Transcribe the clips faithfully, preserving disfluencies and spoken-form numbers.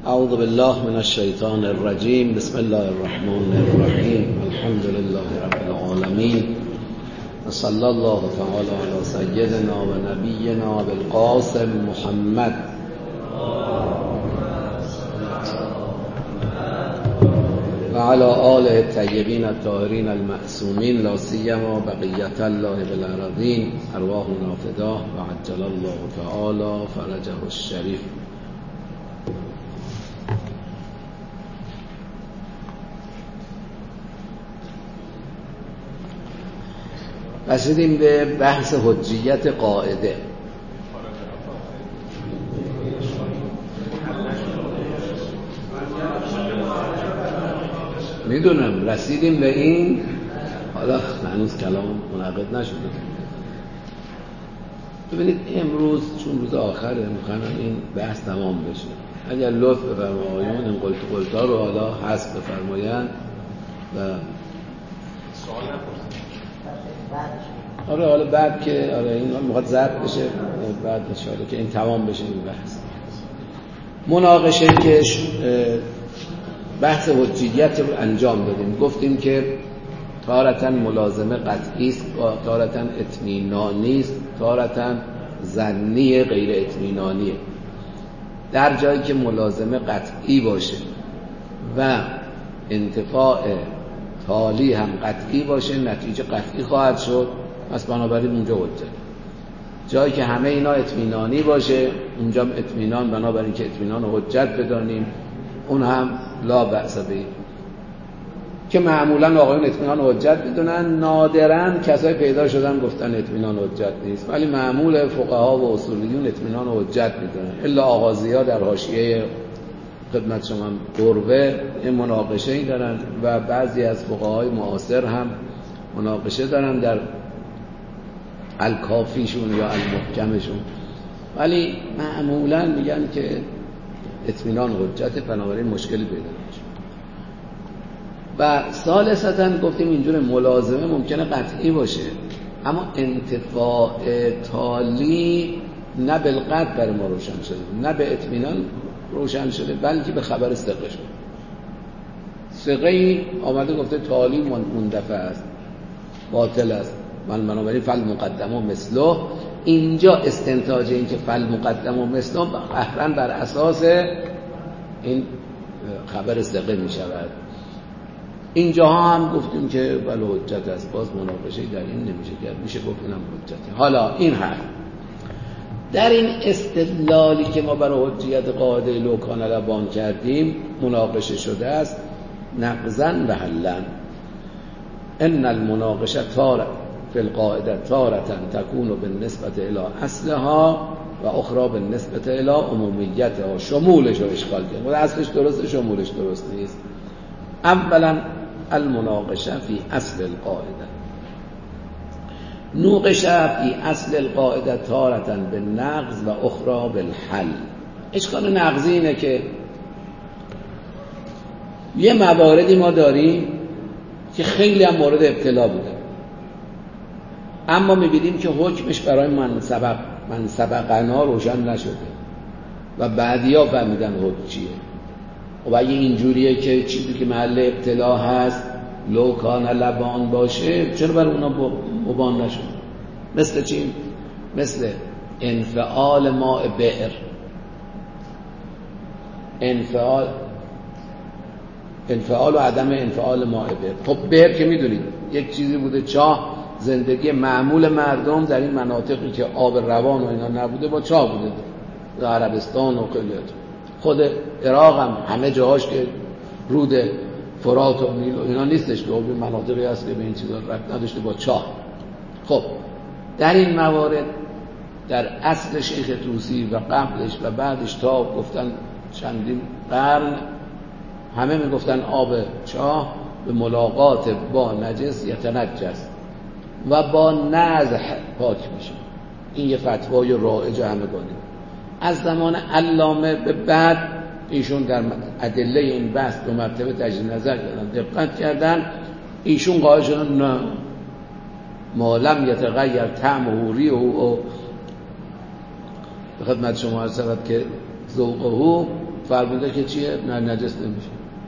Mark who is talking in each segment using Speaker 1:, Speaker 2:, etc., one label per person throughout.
Speaker 1: اعوذ بالله من الشیطان الرجیم. بسم الله الرحمن الرحیم. الحمد لله رب العالمین و صلی الله تعالی علی سیدنا و نبینا بالقاسم محمد و علی آله الطیبین الطاهرین المعصومین لا سیما بقیة الله بالارضین ارواحنا فداه و عجل الله تعالی فرجه الشریف. رسیدیم به بحث حجیت قاعده. میدونم رسیدیم به این، حالا هنوز کلام منعقد نشده. ببینید امروز چون روز آخره میخوام این بحث تمام بشه. اگر لطف بفرمایید آقایون این قلت قلتا رو حالا حذف بفرمایند و سوال نپرسید. آره حالا بعد که آره این میخواد ضبط بشه بعد ان شاءالله که این تمام بشه این بحث. مناقشه که بحث حجیت رو انجام دادیم، گفتیم که تارتاً ملازمه قطعی است، تارتاً اطمینانی است، تارتاً ظنی غیر اطمینانیه. در جایی که ملازمه قطعی باشه و انتفاع تالی هم قطعی باشه نتیجه قطعی خواهد شد، پس بنابراین اونجا حجت. جایی که همه اینا اطمینانی باشه اونجا اطمینان، بنابراین که اطمینان حجت بدانیم، اون هم لا بأس به. که معمولا آقایون اطمینان حجت بدونن، نادرن کسای پیدا شدن گفتن اطمینان حجت نیست، ولی معمول فقها و اصولیون اطمینان حجت میدونن. الا آغازی‌ها در حاشیه خدمت شما قربه این مناقشه ای دارن و بعضی از فقهای معاصر هم مناقشه دارن در الکافیشون یا المحکمشون، ولی معمولا میگن که اطمینان حجت، بنابراین مشکلی پیدا نمیشه. و ثالثاً گفتیم اینجور ملازمه ممکنه قطعی باشه اما انتفاع تالی نه بالقطع بر ما روشن شده، نه به اطمینان روشن شده، بلکه به خبر ثقه شده. ثقه‌ای آمده گفته تالی مندفع است، باطل است، من بنابراین فل مقدم و مثله. اینجا استنتاج این که فل مقدم و مثله قهرن بر اساس این خبر ثقه می شود. اینجا هم گفتیم که بله حجت است، باز مناقشه‌ای در این نمیشه کرد، میشه گفت اینم حجته. حالا این حرف در این استدلالی که ما برای حجیت قاعده لوکان لبان کردیم مناقشه شده است نقضاً و حلاً. ان المناقشه تارة فی القاعده تارة تكون بالنسبة الى اصلها و اخرى بالنسبة الى عمومیتها. شمولش رو اشکال کرد، اصلش درسته شمولش درست نیست. اولا المناقشه فی اصل القاعده، نوقشه فی اصل القاعده تارة بالنقض و اخرى بالحل. اشکال نقضی اینه که یه مواردی ما داریم که خیلی هم مورد ابتلا بوده اما می‌بینیم که حکمش برای من سبق من سبقنا روشن نشده و بعدیا فهمیدن حکم چیه. و اگه اینجوریه که چیزی که محل ابتلا هست لوکان لبان باشه، چرا برای اونا مبان نشد؟ مثل چی؟ مثل انفعال ماء بئر، انفعال انفعال و عدم انفعال ماء بئر. خب بئر که میدونید یک چیزی بوده، چاه، زندگی معمول مردم در این مناطقی که آب روان و اینا نبوده با چاه بوده، در عربستان و خیلی خود عراق هم همه جاهاش که رود فرات و نیل و اینا نیستش که این مناطقی هست که به این چیزا ربط نداشته با چاه. خب در این موارد در اصل شیخ طوسی و قبلش و بعدش تا گفتن چندین قرن همه میگفتن آب چاه به ملاقات با نجس یتنجس و با نزح پاک میشه. این یه فتوای رایج همگانی. از زمان علامه به بعد ایشون در ادله این بحث دو مرتبه تجدید نظر کردن، دقت کردن، ایشون قائل شدن نه، ما لم یتغیر طعمه ریحه و به خدمت شما عرض شود که ذوقه فرموده که چیه؟ نه نجس نمیشه.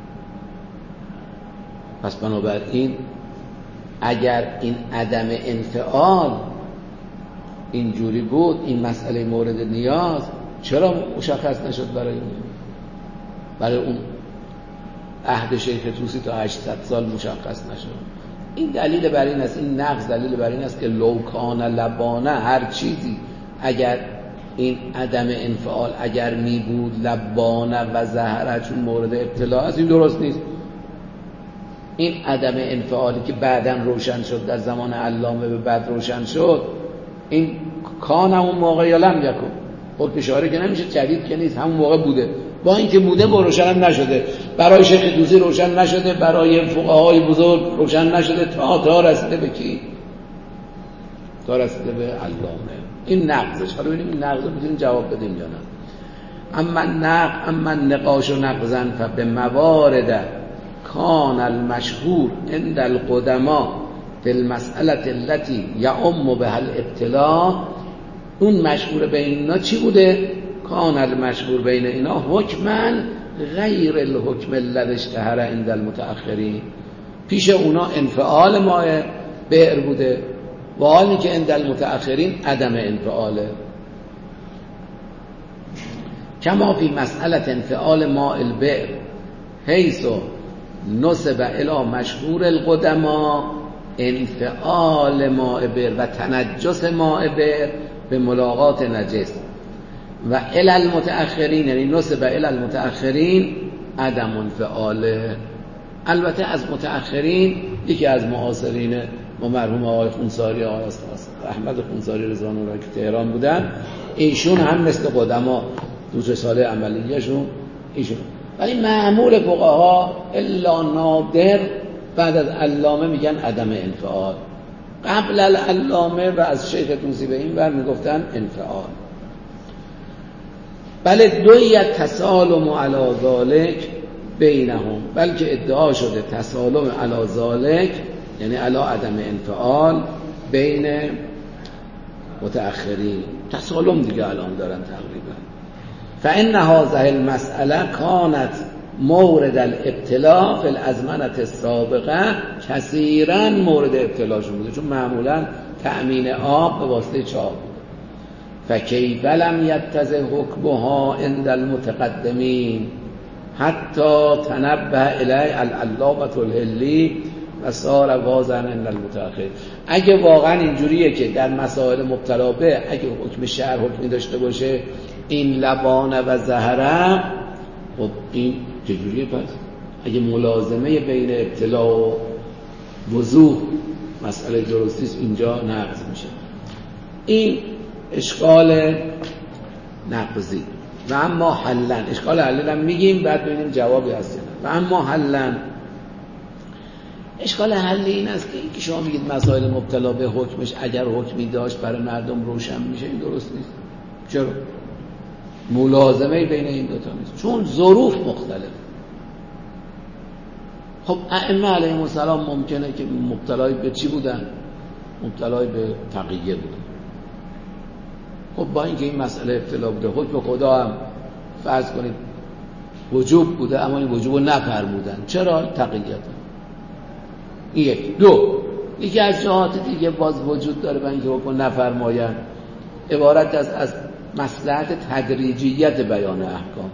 Speaker 1: پس بنابراین اگر این عدم انفعال اینجوری بود، این مسئله مورد نیاز چرا مشخص نشد برای اون برای اون عهد شیخ طوسی تا هشتصد سال مشخص نشد؟ این دلیل بر این است، این نقض دلیل بر این است که لو کان لبانه، هر چیزی اگر این عدم انفعال اگر می بود لبانه و زهره، چون مورد ابتلا است، این درست نیست. این عدم انفعالی که بعداً روشن شد، در زمان علامه به بعد روشن شد، این کان همون موقع یا لم یکن، خود اشاره که نمیشه، جدید که نیست، همون موقع بوده. با اینکه بوده با روشن هم نشده، برای شیخ طوسی روشن نشده، برای فقهای بزرگ روشن نشده، تا تا رسیده به کی؟ تا رسیده به علامه. این نقضش. حالا ببینیم این نقض رو میتونیم جواب بدیم یا نه. اما نقض اما نقاش و نقضن فبه موارد کان المشهور عند القدماء فی المسئله التي یعم بها الابتلاء. اون مشهور بین اینا چی بوده؟ کان المشهور بین اینا حکما غیر الحکم الذی اشتهر عند المتأخرین. پیش اونا انفعال ماء بئر بوده، و حالی که عند المتأخرین عدم انفعاله. کما فی مسئله انفعال ماء البئر حیث نسب الی مشهور القدماء انفعال ماء بئر و تنجس ماء بئر به ملاقات نجس، و الی المتأخرین یعنی نسب الی المتأخرین عدم انفعاله. البته از متأخرین یکی از معاصرین ما مرحوم آقای خونساری، آقای احمد خونساری رضوان الله که تهران بودن، ایشون هم مثل قدما دو سه ساله عملیشون ایشون، ولی معمول فقها الا نادر بعد از علامه میگن عدم انفعال. قبل العلامه و از شیخ طوسی به این بر میگفتن انفعال. بله دویت تسالم علی ذالک بینهم، بلکه ادعا شده تسالم علی ذالک یعنی علی عدم انفعال بین متأخرین. تسالم دیگه الان دارن تقریبا. فإن هذه المسألة كانت مورد الابتلاء في الازمنة السابقه، کثیرا مورد ابتلا شده بوده، چون معمولا تأمین آب به واسطه چاه بود. فکیف لم یتضح حکمها عند المتقدمین حتی تنبه الیه العلامة الحلی و صار واضحا عند المتأخرین. اگه واقعا اینجوریه که در مسائل مبتلا به اگه حکم شرع حکمی داشته باشه این لبانه و زهره، خب این چجوریه؟ پس اگه ملازمه بین ابتلا و وضوح مسئله درستیست، اینجا نقض میشه. این اشکال نقضی. و اما حلن، اشکال حلن هم میگیم بعد ببینیم جوابی هست. و اما حلن، اشکال حلی این است که این که شما میگید مسائل مبتلا به حکمش اگر حکمی داشت برای مردم روشن میشه، این درست نیست. چرا؟ ملازمه بین این دوتا نیست، چون ظروف مختلف. خب ائمه علیهم السلام ممکنه که مبتلای به چی بودن؟ مبتلای به تقیه بودن. خب با اینکه این مسئله ابتلا بوده، حکم خدا هم فرض کنید وجوب بوده، اما این وجوب رو نفرمودن. چرا؟ تقییت. یک. دو، یکی از جهات دیگه باز وجود داره برای اینکه حکم نفرماین، عبارت از از مصلحت تدریجیت بیان احکام.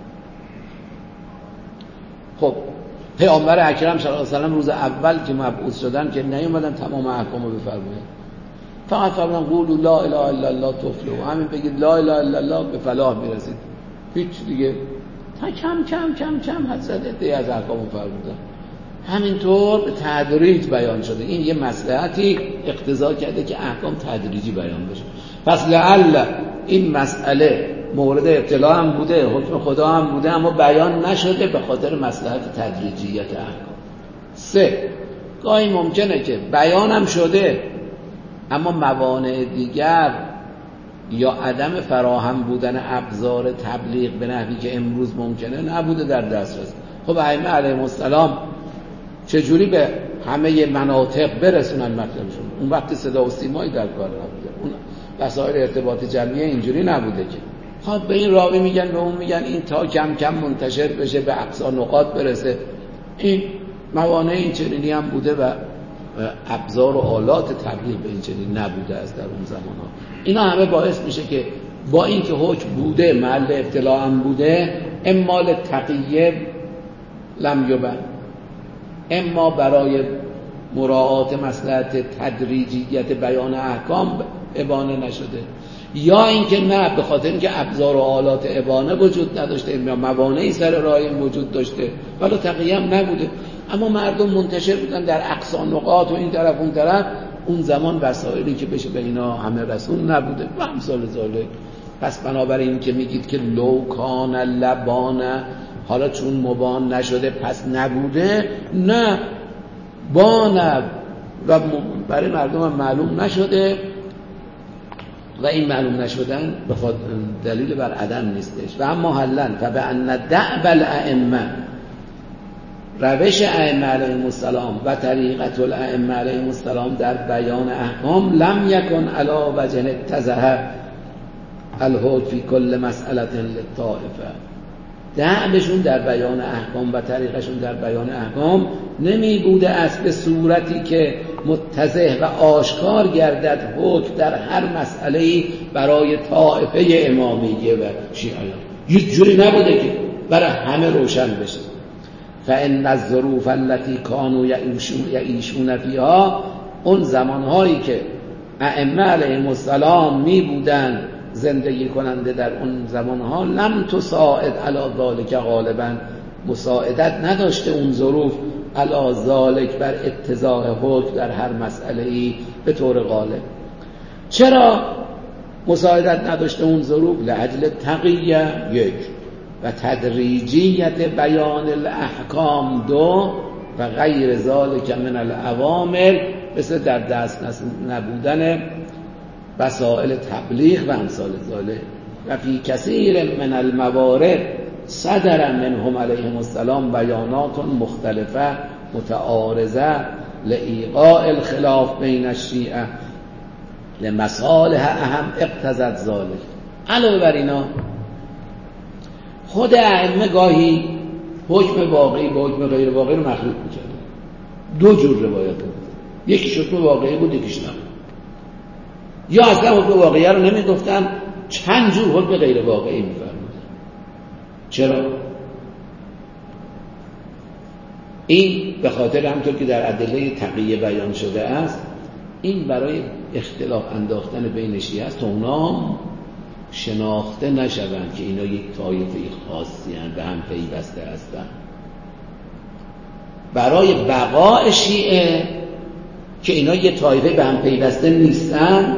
Speaker 1: خب پیامبر اکرم صلی الله علیه و سلم روز اول که مبعوث شدن که نیومدن تمام احکام رو بفرمایند، فقط فرمودن قولوا لا اله الا الله تفلحوا، همین بگید لا اله الا الله به فلاح میرسید. هیچ دیگه تا کم کم کم کم حضرت عده از احکام رو فرمودن. همینطور به تدریج بیان شده. این یه مصلحتی اقتضا کرده که احکام تدریجی بیان بشه. پس لعل این مسئله مورد ابتلا هم بوده، حکم خدا هم بوده، اما بیان نشده به خاطر مصلحت تدریجیت احکام. سه، گاهی ممکنه که بیان هم شده اما موانع دیگر یا عدم فراهم بودن ابزار تبلیغ به نحوی که امروز ممکنه نبوده در دسترس. خب ائمه علیهم السلام چجوری به همه مناطق برسونن مطلبشون؟ اون وقت صدا و سیمایی در کار نبوده، اون وسایل ارتباط جمعی اینجوری نبوده که خب به این راوی میگن به اون میگن، این تا کم کم منتشر بشه به اقصا نقاط برسه. این موانع این چنینی هم بوده و ابزار و آلات تبلیغ به این چنین نبوده است در اون زمان ها. اینا همه باعث میشه که با این که حکم بوده، محل ابتلا هم بوده، اما لتقیه لم یبن، اما برای مراعات مصلحت تدریجیت بیان احکام ابانه نشده، یا اینکه نه به خاطر اینکه ابزار و آلات ابانه وجود نداشته یا موانعی سر راه این وجود داشته ولی تقیه هم نبوده، اما مردم منتشر بودن در اقصا نقاط و این طرف اون طرف. اون زمان وسایلی که بشه به اینا همه رسول نبوده و امثال ذالک. پس بنابراین که میگید که لو کان لبان، حالا چون مبان نشده پس نبوده، نه، بان و برای مردم هم معلوم نشده و این معلوم نشدن بخاطر دلیل بر عدم نیستش. و اما حلن فبأن دأب الائمه، روش ائمه علیهم السلام و طریقت الائمه علیهم السلام در بیان احکام لم یکن علی وجه اتضح الحکم فی کل مسئله للطائفه، دأبشون در بیان احکام و طریقشون در بیان احکام نمی بوده است به صورتی که متضح و آشکار گردد حکم در هر مسئله‌ای برای طائفه امامیه و شیعیان. یک جوری نبوده که برای همه روشن بشه. فإن الظروف التي كانوا يعيشون فيها، اون زمانهایی که ائمه علیهم السلام می بودن زندگی کننده در اون زمانها، لم تساعد علی ذلك غالبا، مساعدت نداشته اون ظروف علی ذلك بر اتضاح حکم در هر مسئله‌ای به طور غالب. چرا مساعدت نداشته اون ظروف؟ لأجل تقیه یک، و تدریجیت بیان الاحکام دو، و غیر ذلك من العوامل، مثل در دست نبودن وسائل تبلیغ و امثال ذالک. و فی کثیر من الموارد صدر منهم علیهم السلام بیانات مختلفه متعارضه لایقاع الخلاف بین الشیعه لمصالح اهم اقتضت ذلک. علاوه بر اینا خود ائمه گاهی حکم واقعی با حکم غیر واقعی رو مخلوط می‌کردن. دو جور روایت بود، یکیش حکم واقعی بود یکیش نه، یا اصلا حکم واقعی رو نمیگفتن، چند جور حکم غیر واقعی می‌فرمودن. چرا؟ این به خاطر همطور که در ادله تقیه بیان شده است، این برای اختلاف انداختن بین شیعه است تا اونا شناخته نشوند که اینا یک طایفه خاصی هستند به هم پیوسته هستند. برای بقاء شیعه که اینا یک طایفه به هم پیوسته نیستن،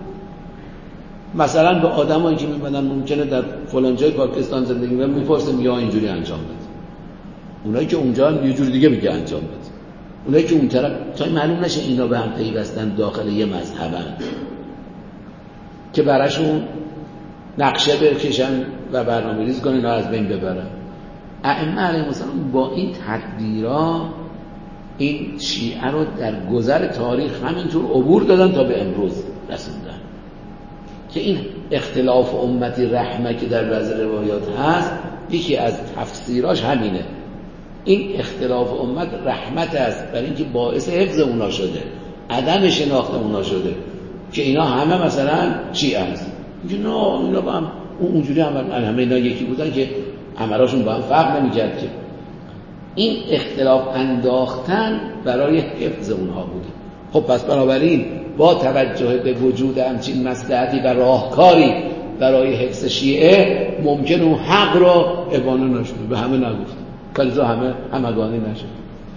Speaker 1: مثلا به آدمایی که میبندن ممکنه در فلان جای پاکستان زندگی میکنن میپرسن یا اینجوری انجام بده، اونایی که اونجا هم یه جور دیگه میگه انجام بده، اونایی که اون طرف، تا معلوم نشه اینا به هم پیوستن داخل یه مذهبن که براشون نقشه برکشن و برنامه‌ریزی کنن اینا از بین ببرن. ائمه علیهم السلام با این تدبیرا این شیعه رو در گذر تاریخ همینطور عبور دادن تا به امروز رسوندن. که این اختلاف امتی رحمه که در بعض روایات هست، یکی از تفسیراش همینه، این اختلاف امت رحمت است برای اینکه باعث حفظ اونا شده، عدم شناخت اونا شده که اینا همه مثلا شیعه هست، میگه نه اینا با هم اونجوری هم همه اینا یکی بودن که عملاشون با هم فرق نمی‌کرد. که این اختلاف انداختن برای حفظ اونها بوده. خب پس بنابراین با توجه به وجود همچین مصلحتی و راهکاری برای حفظ شیعه، ممکن اون حق را ابانه نشده، به همه نگفت، کلیزا همه همگانی نشد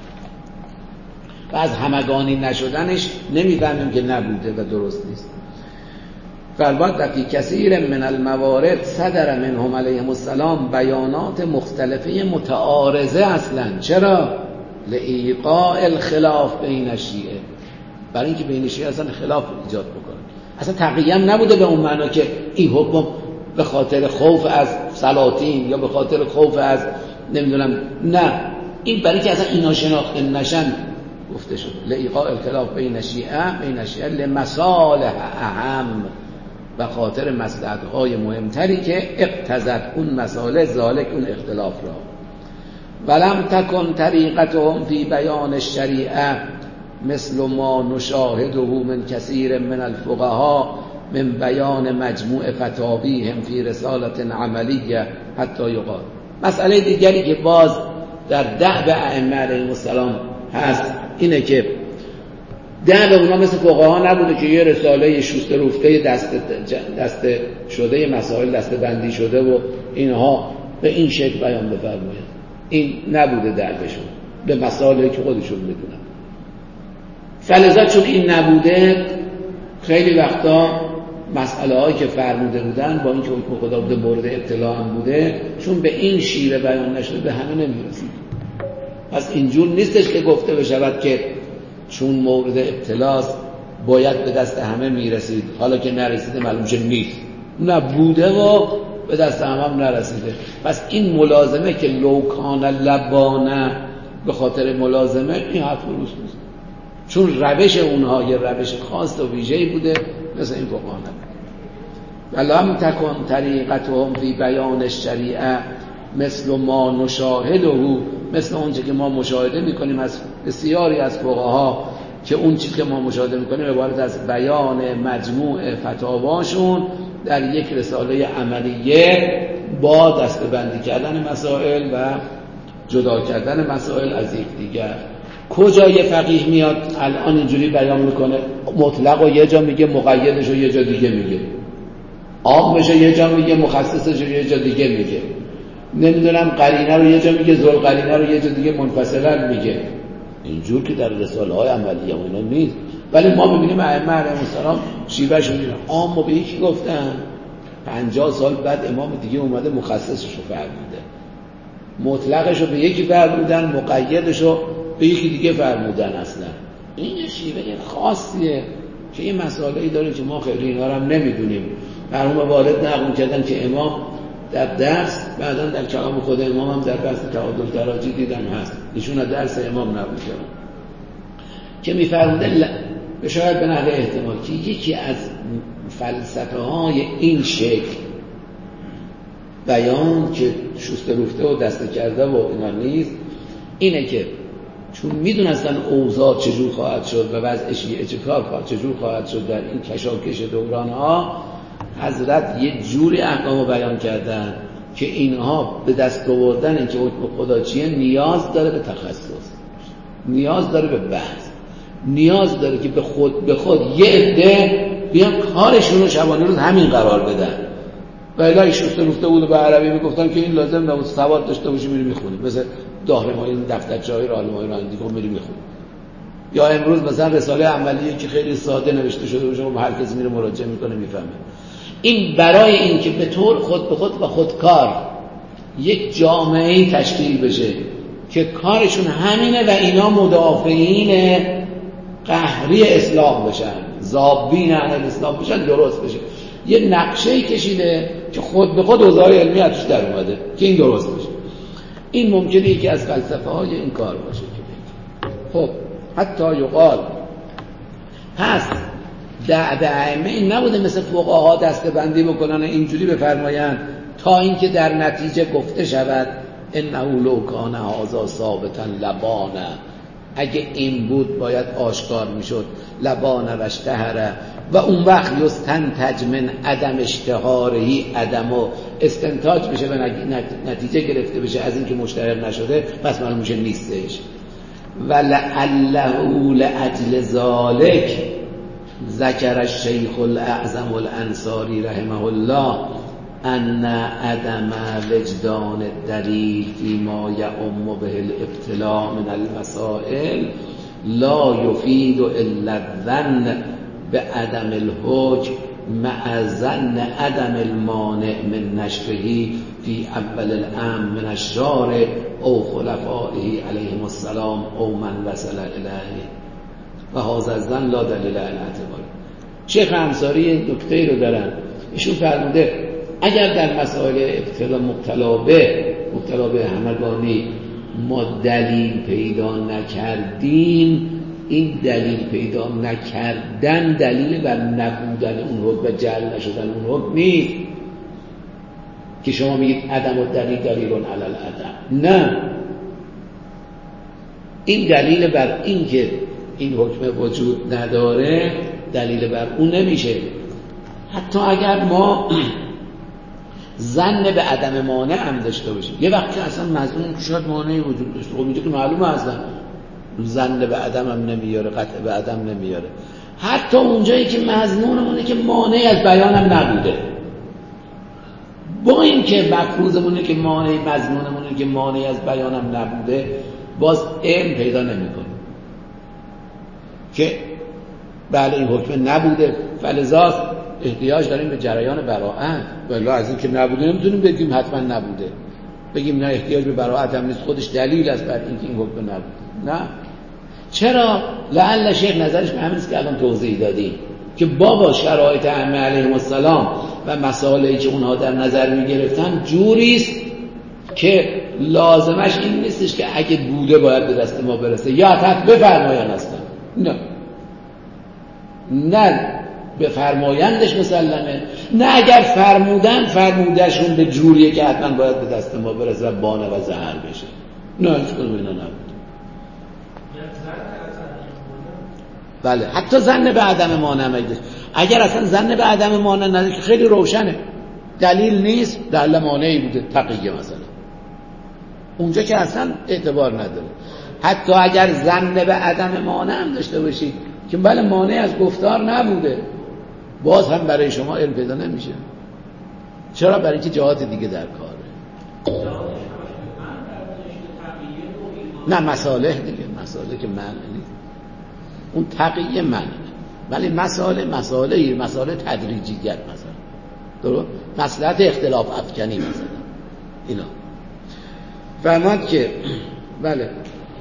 Speaker 1: و از همگانی نشدنش نمیفهمیم که نبوده و درست نیست. فالبته فی کثیر من الموارد صدر منهم علیهم السلام بیانات مختلفه متعارضه اصلا. چرا؟ لایقاع الخلاف بین الشیعه، برای اینکه بین شیعه اصلا خلاف ایجاد بکنه. اصلا تقیه هم نبوده به اون معنا که این حکم به خاطر خوف از سلاطین یا به خاطر خوف از نمیدونم، نه، این برای که اصلا اینا شناخته نشن گفته شد. لایقاع الخلاف بین الشیعه بین الشیعه لمصالح اهم، و خاطر مصلحت‌های مهمتری که اقتضت اون مسائل ذالک اون اختلاف را. ولم تکن طریقتهم فی بیان الشریعه مثل ما نشاهده من کثیر من الفقهاء من بیان مجموع فتاویهم فی رسالة عملیه حتی یقال. مسئله دیگری که باز در دعو ائمه علیهم السلام هست اینه که دعو اونا مثل فقها نبوده که یه رساله شسته رفته دست دست شده مسائل دسته بندی شده و اینها به این شکل بیان بفرمایند. این نبوده دعوشون به مسائلی که خودشون بدونن. فلذا چون این نبوده خیلی وقتا مسئله هایی که فرموده بودن با اینکه حکم خدا بوده مورد ابتلا هم بوده چون به این شیوه بیان نشده به همه نمیرسید. پس اینجور نیستش که گفته بشود که چون مورد ابتلاست باید به دست همه میرسید، حالا که نرسیده معلوم شه نیست. نه، بوده و به دست همه هم نرسیده. پس این ملازمه که لوکان لبانه به خاطر ملازمه این حرف درست نیست، چون روش اونها یه روش خاص و ویژه‌ای بوده مثل این فقها نبود. ولم تکن طریقتهم فی بیان الشریعه مثل ما نشاهده، مثل اونچه که ما مشاهده میکنیم از بسیاری از فقها که اون چیزی که ما مشاهده میکنیم عبارت از بیان مجموع فتاواشون در یک رساله عملیه با دسته‌بندی کردن مسائل و جدا کردن مسائل از یکدیگر. کجا یه فقیه میاد الان اینجوری بیان میکنه مطلق و یه جا میگه مقیدش و یه جا دیگه میگه، عامش یه جا میگه مخصصش یه جا دیگه میگه، نمیدونم قرینه رو یه جا میگه ذل قرینه رو یه جا دیگه منفصلا میگه. اینجور که در رساله های عملیه و اینا نیست. ولی ما ببینیم ائمه علیهم السلام شیوهشون اینه، عامو به یکی گفتن پنجاه سال بعد امام دیگه اومده مخصصش رو فرموده، مطلقش رو به یکی فرمودن، مقیدش رو به یکی دیگه فرمودن. اصلا این یه شیوه خاصیه که این مسائلی داره که ما خیلی اینا رو هم نمیدونیم. مرحوم والد نقل کردن که امام در درس بعداً در کلام خود امام هم در بحث تعادل تراجی دیدم هست، ایشون درس امام نقل کردن که می‌فرمودن به شاید به نحو احتمال که یکی از فلسفه های این شکل بیان که شسته رفته و دسته کرده و اینا نیست، اینه که چون میدونستن اوضاع چجور خواهد شد و وضع شیعه چجور خواهد شد در این کشاکش دوران ها، حضرت یه جوری احکامو بیان کردن که اینها به دست آوردن این که حکم خدا چیه نیاز داره به تخصص، نیاز داره به بحث، نیاز داره که به خود به خود یه عده بیان کارشون رو شبانه روز همین قرار بدن. و الا شسته رفته بود و به عربی میگفتن که این لازم نبود سواد داشته باشی میری میخونی، مثل داهرمای دفترچه‌های راهنمایی رانندگی رو میری میخونی. یا امروز مثلا رساله عملیه که خیلی ساده نوشته شده باشه و هر کسی میره مراجعه میکنه میفهمه. این برای این که به طور خود به خود و خودکار یک جامعه تشکیل بشه که کارشون همینه و اینا مدافعین قهری اسلام بشن، ضابین عن الاسلام بشن، درست بشه. یه نقشه‌ای کشیده که خود به خود اوضاع علمی ازش در اومده که این درست بشه. این ممکنه یکی از فلسفه های این کار باشه که خب حتی یقال هست دعوه ائمه این نبوده مثل فقها دسته بندی بکنن اینجوری بفرمایند تا اینکه در نتیجه گفته شود انه لو کان هذا ثابتا لبانه، اگه این بود باید آشکار میشد، لبانه و اشتهره و اون وقت یستنتج من عدم اشتهارهی عدم و استنتاج بشه و نتیجه گرفته بشه از اینکه مشتهر نشده پس معلوم میشه نیستش. و لعله لاجل ذالک ذکر الشیخ الاعظم الانصاری رحمه الله ان عدم وجدان الدلیل فيما يعم به الابتلاء من المسائل لا يفيد الا الظن بعدم الحكم مع ظن عدم المانع من نشره في اول الامر من الشارع او خلفائه عليهم السلام او من وصل الیه و هذا الظن لا دلیل علی اعتبار. شیخ انصاری نکته رو دارن، ایشون فرموده اگر در مسائل ابتلا مبتلا به مبتلا به همگانی ما دلیل پیدا نکردیم این دلیل پیدا نکردن دلیل بر نبودن اون حکم و جعل نشدن اون حکم نیست که شما میگید عدم و دلیل دلیلون علی العدم. نه، این دلیل بر این که این حکم وجود نداره دلیل بر اون نمیشه. حتی اگر ما ظن به عدم مانع هم داشته باشیم، یه وقتی اصلا مظنون شاید مانعی وجود داشته، خب اینجا که معلومه اصلا ظن به عدم هم نمیاره، قطع به عدم نمیاره. حتی اونجایی که مظنونمونه که مانعی از بیانم نبوده، با این که مفروضمونه که مانعی، مظنونمونه که مانعی از بیانم نبوده، باز علم پیدا نمیکنه که بله این حکم نبوده، فلذا احتیاج داریم به جریان براءت. ولی از این که نبوده نمیتونیم بگیم حتما نبوده، بگیم نه احتیاج به براءت هم نیست، خودش دلیل است بر اینکه این حکم نبوده. نه، چرا؟ لعل شیخ نظرش به همین است که الان توضیح دادیم که بابا شرایط ائمه علیهم السلام و مسائلی که اونها در نظر میگرفتن جوریست که لازمش این نیستش که اگه بوده باید به دست ما برسه یا حتی بفرمایان هستن. نه نه به فرمایندش مسلمه، نه اگر فرمودن فرمودشون به جوریه که حتما باید به دست ما برسه و بانه و زهر بشه. نه هیچ کدوم اینا نبود. بله، حتی ظن به عدم مانع میده. اگر اصلا ظن به عدم مانع نداره که خیلی روشنه، دلیل نیست، دلیل مانعی بوده، تقیه مثلا، اونجا که اصلا اعتبار نداره. حتی اگر ظن به عدم مانع هم داشته باشید که بله مانع از گفتار نبوده، باز هم برای شما علم پیدا نمیشه. چرا؟ برای اینکه جهات دیگه در کاره. نه مصالح دیگه، مصالح که معنی نیست، اون تقیه معنی، ولی مسائل مسائل مسائل تدریجیت مثلا، درست؟ مصلحت اختلاف افکنی مثلا اینا. فرماد که بله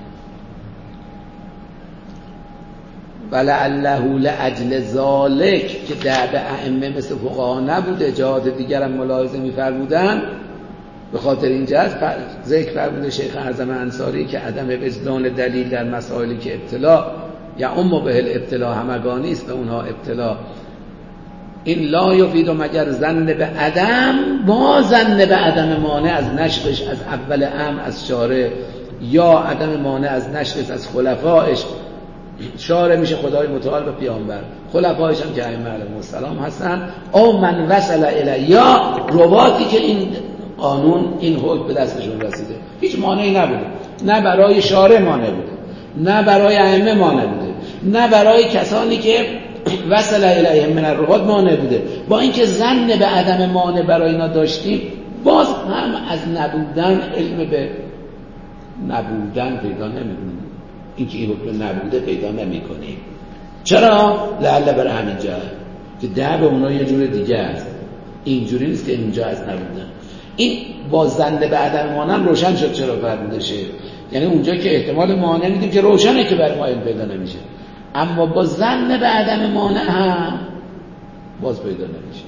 Speaker 1: ولعله لاجل ذالک که دعب ائمه مثل فقها نبوده، جهات دیگر هم ملاحظه می‌فرمودن، به خاطر این جهت ذکر فرموده شیخ اعظم انصاری که عدم وجدان دلیل در مسائلی که ابتلا یا ام به الابتلا همگانی است، به اونها ابتلا این لا یفید مگر ظن به عدم، با ظن به عدم مانع از نشرش از اول امر از شارع، یا عدم مانع از نشرش از خلفائش. شارع میشه خدای متعال و پیامبر، خلفایش هم که ائمه علیهم السلام هستن، او من وصل الی، یا رواتی که این قانون این حکم به دستشون رسیده. هیچ مانعی نبوده، نه برای شارع مانع بوده، نه برای ائمه مانع بوده، نه برای کسانی که وصل الیهم من الروات مانع بوده. با اینکه ظن به عدم مانع برای اینا داشتیم، باز هم از نبودن علم به نبودن پیدا نمی‌کنیم، اینکه این حکم نبوده پیدا نمی‌کنیم. چرا؟ لعل برای همین جهت که ده به اونا یه جور دیگه است، اینجوری نیست که اینجا از نبودن. این با ظن به عدم مانع روشن شد چرا فرموده شه، یعنی اونجا که احتمال مانع میدیم که روشنه که برای ما علم پیدا نمیشه، اما با ظن به عدم مانع هم باز پیدا نمیشه.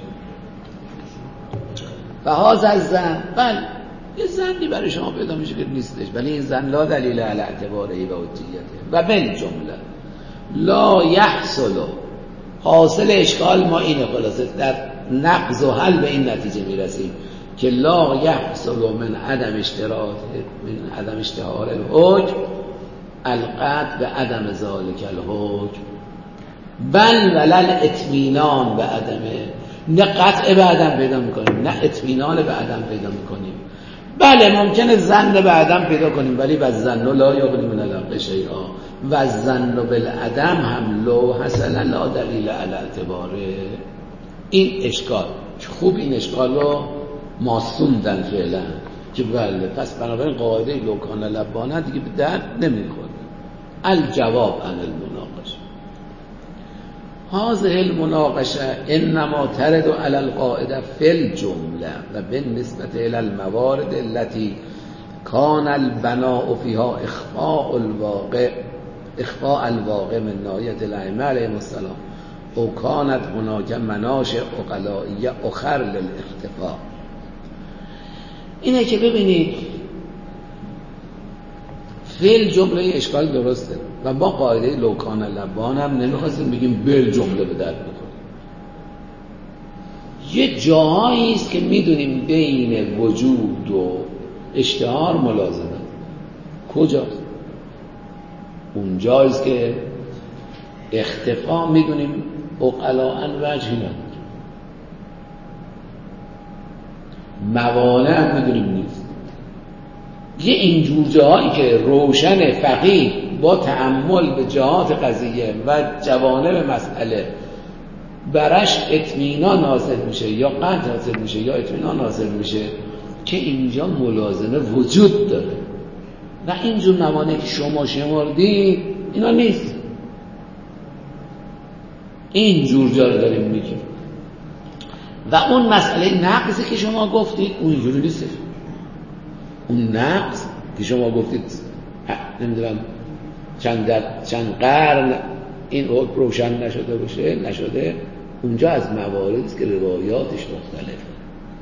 Speaker 1: و هاذا الظن، بله یه ظنی برای شما پیدا میشه که نیستش، ولی این ظن لا دلیل علی اعتباره و حجیته و بالجمله لا یحصل. حاصل اشکال ما اینه، خلاصه در نقض و حل به این نتیجه میرسیم که لا یحصل من عدم اشتراط من عدم اشتهار الحکم القطع به عدم ذالک الحکم، بل ولل اطمینان به عدمه. نه قطع به عدم پیدا میکنیم، نه اطمینان به عدم پیدا میکنیم. بله ممکنه ظن به عدم پیدا کنیم، ولی والظن لا یغنی من الحق شیئا، والظن بالعدم هم لو حصل لا دلیل علی اعتباره. این اشکال خوب، این اشکال رو ماسوندن فعلا که بله پس بنابراین قاعده لو کان لبانه دیگه به درد نمیخوره. الجواب عن المناقشه، هذه المناقشه انما ترد على القاعده فی الجمله و بالنسبه الى الموارد التي كان البناء فيها اخفاء الواقع اخفاء الواقع من ناحیه الائمه علیهم السلام او كانت هناك مناشئ عقلائیه اخر للاختفاء. اینه که ببینید فعل جمله اشکال درسته و با قاعده لوکان لبان هم نمیخواستیم بگیم بل جمله به درد بخوره. یه جاهایی است که میدونیم بین وجود و اشتهار ملازمه. کجاست؟ اونجاییست که اختفا میدونیم عقلاً وجهی نداره، موانع هم میدونیم نیست. یه اینجور جاهایی که روشن فقیه با تأمل به جهات قضیه و جوانب مسئله برش اطمینان حاصل میشه یا قطع حاصل میشه یا اطمینان حاصل میشه که اینجا ملازمه وجود داره. و اینجور موانعی که شما شمردید اینا نیست. اینجور جا رو داریم میگیم. و اون مسئله نقصی که شما گفتید اون اینجوری نیست. اون نقص که شما گفتید نمیدونم چند چند قرن این حکم روشن نشده باشه نشده، اونجا از مواردی است که روایاتش مختلفه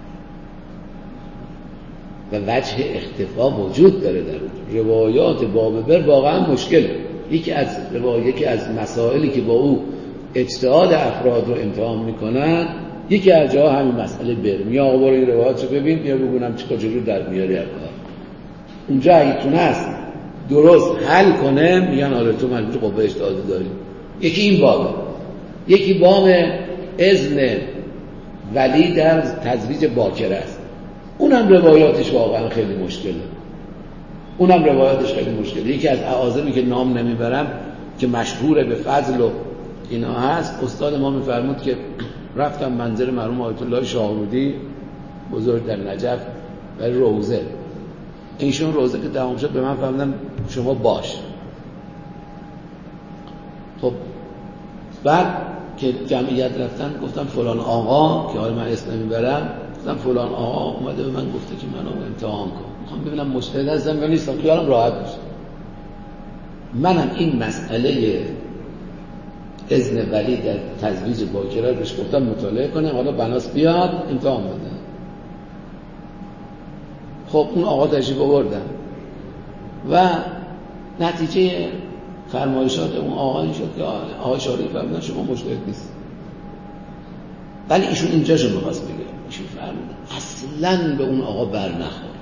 Speaker 1: و وجه اختفا وجود داره در اون روایات باب بر واقعا مشکله. یکی از روایات یکی از مسائلی که با او اجتهاد افراد رو امتحان میکنن یکی از جاها همین مسئله برم یا آقا برو این روایات رو ببین یا بگونم چی کجا در میاری کار. اونجا اگه تونست درست حل کنه میگن آره تو مجبور قوه اجتهادی داری. یکی این بابه. یکی باب اذن ولی در تزویج باکر است. اونم روایاتش واقعا خیلی مشکله. اونم روایاتش خیلی مشکله. یکی از اعاظمی که نام نمیبرم که مشهور به فضل و اینا هست، استاد ما میفرمود که رفتم منزل مرحوم آیت الله شاهرودی بزرگ در نجف برای روزه. اینشون روزه که تمام شد به من فرمودن شما باش. خب بعد که جمعیت رفتن گفتم فلان آقا که حالا من اسم نمیبرم، گفتم فلان آقا اومده به من گفته که منو امتحان کن، میخوام ببینم مجتهد هستم یا نیستم، خیالم راحت بشه. منم این مسئله اذن ولی در تزویج باکره بهش گفتم مطالعه کنه، حالا بناس بیاد امتحان بده. خب اون آقا تشریف آوردن و نتیجه فرمایشات اون آقا این شد که آقای شارعی فرمودن شما مجتهد نیست. ولی ایشون اینجاشو می‌خواست بگه، ایشون فرمودن اصلاً به اون آقا بر نخورد.